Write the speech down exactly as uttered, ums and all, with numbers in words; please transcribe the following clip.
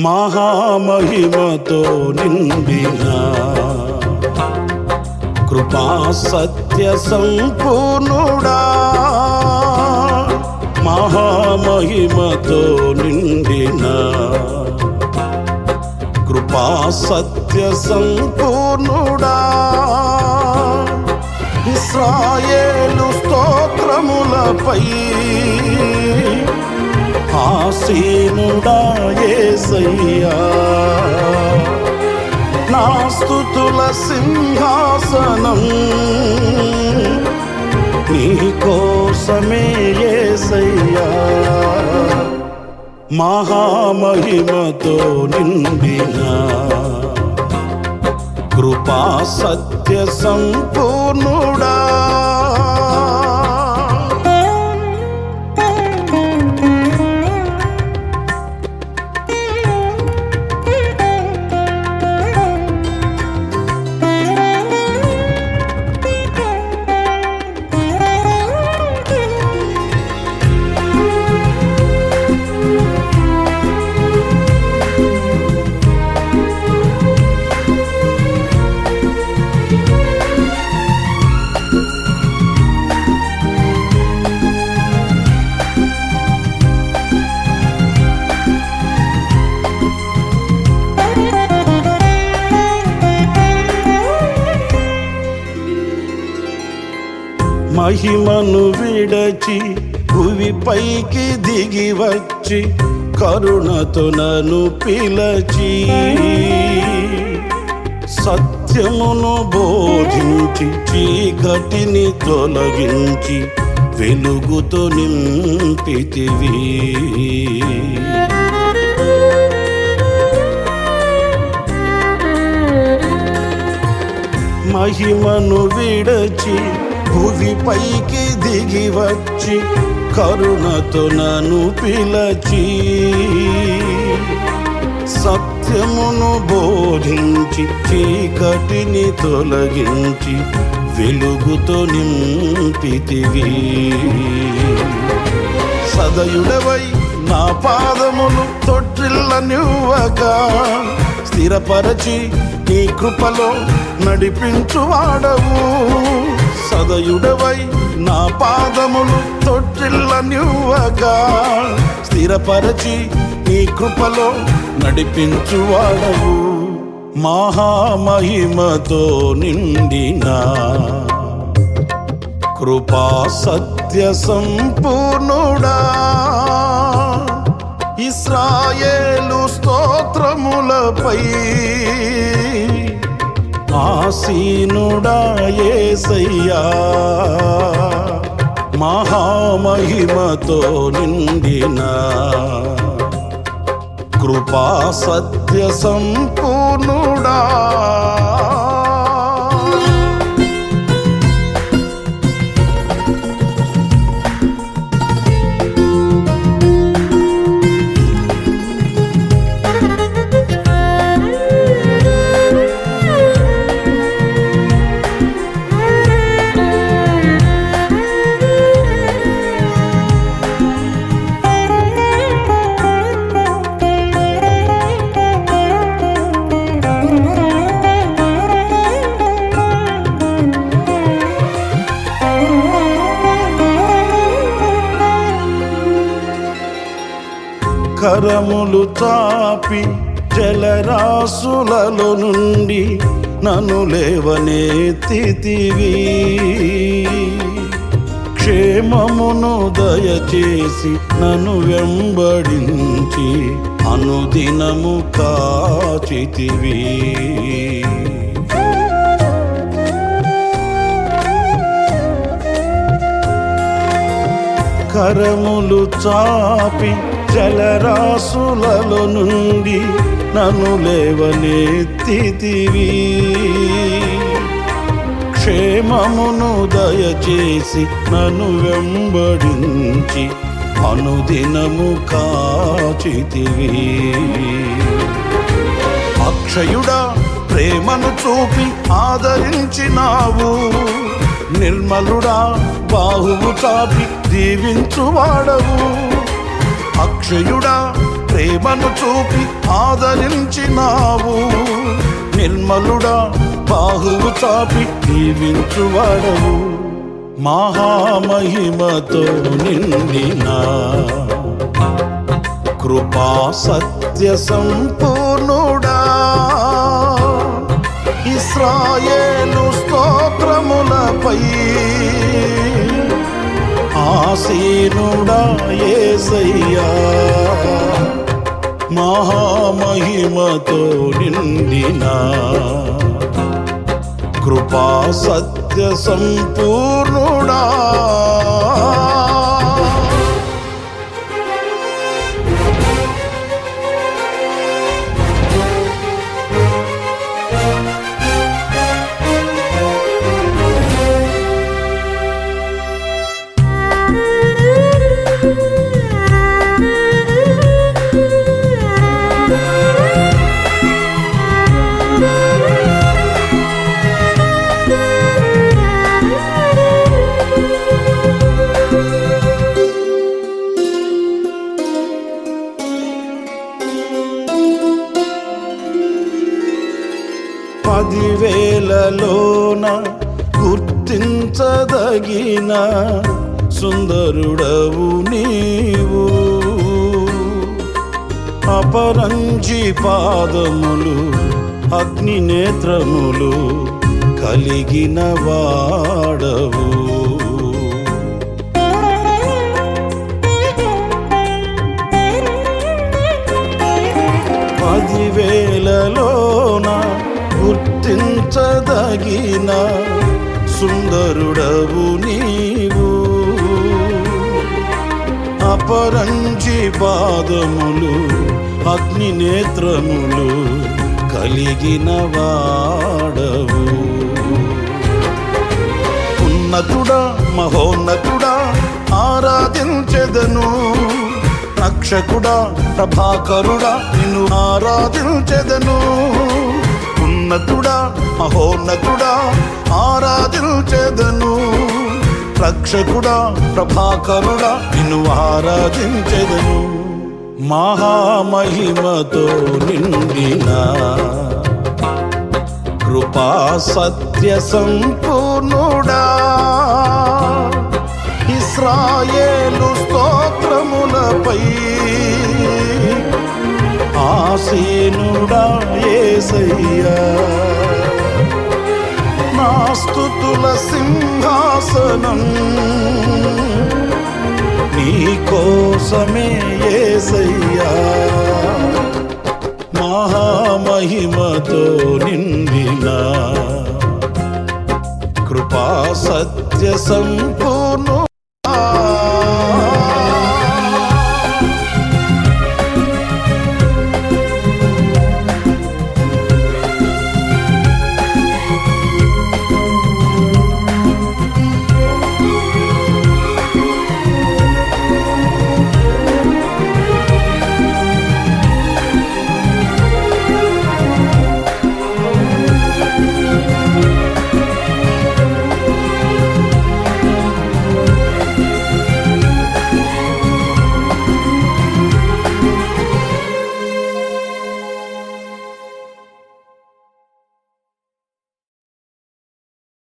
మహామహిమతో నిండిన కృపా సత్య సంపూర్ణుడా, మహామహిమతో నిండిన కృపా సత్య సంపూర్ణుడా, ఇశ్రాయేలు స్తోత్రములపై ఆసీనుడా యేసయ్యా, నా స్తుతుల సింహాసనం నీ కోసమే యేసయ్యా, మహామహిమతో నిండిన కృపా సత్య సంపూర్ణుడా. మహిమను విడచి భువి పైకి దిగి వచ్చి కరుణతో నన్ను పిలచి సత్యమును బోధించి చీకటిని తొలగించి వెలుగుతో నింపితివి. మహిమను విడచి భువి పైకి దిగి వచ్చి కరుణతో నన్ను పిలచి సత్యమును బోధించి చీకటిని తొలగించి వెలుగుతో నింపితివి. సదయుడవై నా పాదములు తొట్టిల్లనివ్వగా స్థిరపరచి నీ కృపలో నడిపించువాడవు. సదయుడవై నా పాదములు తొట్టిల్లనివ్వగా స్థిరపరచి నీ కృపలో నడిపించువాడవు. మహామహిమతో నిండిన కృపా సత్య సంపూర్ణుడా, ఇశ్రాయేలు స్తోత్రములపై ఆసీనుడా యేసయ్యా, మహామహిమతో నిండిన కృపా సత్య సంపూర్ణుడా. కరములు చాపి జలరాశులలో నుండి నన్ను లేవనెత్తితివి. క్షేమమును దయచేసి నన్ను వెంబడించి అనుదినము కాచితివి. కరములు చాపి జలరాశులలో నుండి నన్ను లేవనెత్తితివి. క్షేమమును దయచేసి నన్ను వెంబడించి అనుదినము కాచితివి. అక్షయుడా ప్రేమను చూపి ఆదరించినావు, నిర్మలుడా బాహువు చాపి దీవించువాడవు. అక్షయుడా ప్రేమను చూపి ఆదరించినావు. నిర్మలుడా బాహువు చాపి దీవించువాడవు. మహామహిమతో నిండిన కృపా సత్య సంపూర్ణుడా, ఇశ్రాయేలు స్తోత్రములపై ఆసీనుడా యేసయ్యా. మహామహిమతో నిండిన కృపా సత్య సంపూర్ణుడా, పదివేలలోన గుర్తించదగిన సుందరుడవు నీవు. అపరంజి పాదములు అగ్ని నేత్రములు కలిగిన వాడవు. పదివేలలోన గుర్తించదగిన సుందరుడవు నీవు. అపరంజి పాదములు అగ్ని నేత్రములు కలిగిన వాడవు. ఉన్నతుడా మహోన్నతుడా ఆరాధించెదను. రక్షకుడా ప్రభాకరుడా నిన్ను ఆరాధించెదను. ఉన్నతుడా మహోన్నతుడా ఆరాధించెదను. రక్షకుడా ప్రభాకరుడా నిన్ను ఆరాధించెదను. మహామహిమతో నిండిన కృపా సత్య సంపూర్ణుడా, ఇశ్రాయేలు స్తోత్రములపై ఆసీనుడా యేసయ్యా. నా స్తుతుల సింహాసనం నీ కోసమే యేసయ్యా. మహామహిమతో నిండిన కృపా సత్య సంపూర్ణుడా,